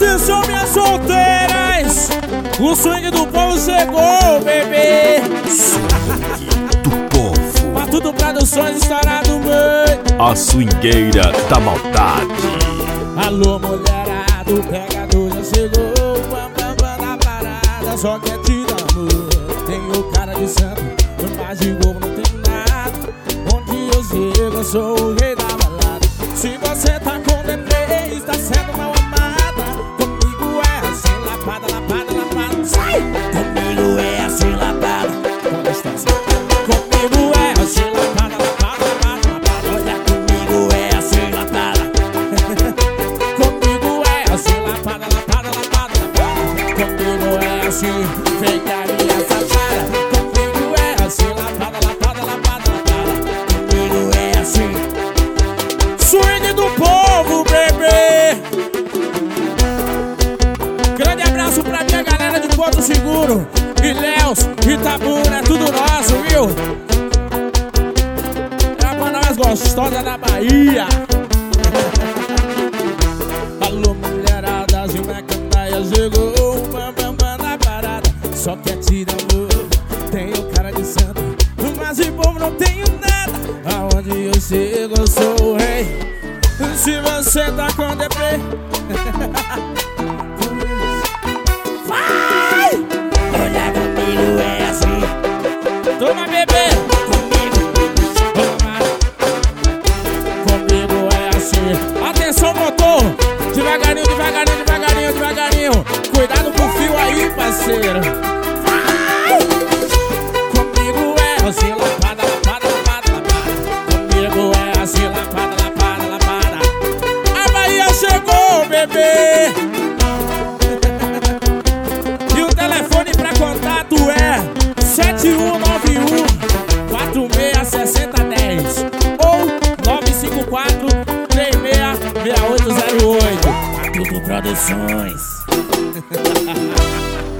Atenção, minhas solteiras, o swing do povo chegou, bebê. Swing do povo. Matuto Produções, estourado, mãe. A swingueira da maldade. Alô, mulherada, o pegador já chegou. Bam, bam, bam na parada, só quer te dar amor. Tenho cara de santo, mas de bobo não tenho nada. Onde eu chego, eu sou o rei da balada. Se você tá com deprê, está sendo mal amada. Comigo é assim, lapada, lapada, lapada. Sai! Comigo é assim, lapada. Com distância. Comigo é assim, lapada, lapada, lapada, lapada. Olha, comigo é assim, lapada. Comigo é assim, lapada, lapada, lapada, lapada. Comigo é assim, vem cá minha safada. Comigo é assim, lapada, lapada, lapada, lapada. Comigo é assim. Swing do povo, bebê. Grande abraço pra minha galera de Porto Seguro, Ilhéus, Itabuna, é tudo nosso, viu? É a banda mais gostosa da Bahia. Alô, mulherada, de Macandaia chegou. Bam, bam, bam na parada, só quer te dar amor. Tenho cara de santo, mas de povo não tenho nada. Aonde eu chego, eu sou o rei. Se você tá com deprê, vai! Olha, comigo é assim. Toma, bebê! Comigo, toma. Comigo é assim. Atenção, motor! Devagarinho, devagarinho, devagarinho, devagarinho. Cuidado com o fio aí, parceiro. Vai! Comigo é assim, lapada, lapada, lapada, lapada. Comigo é assim, lapada, lapada, lapada. A Bahia chegou, bebê! E o telefone pra contato é 7191-466010 ou 954-366808. Matuto Produções.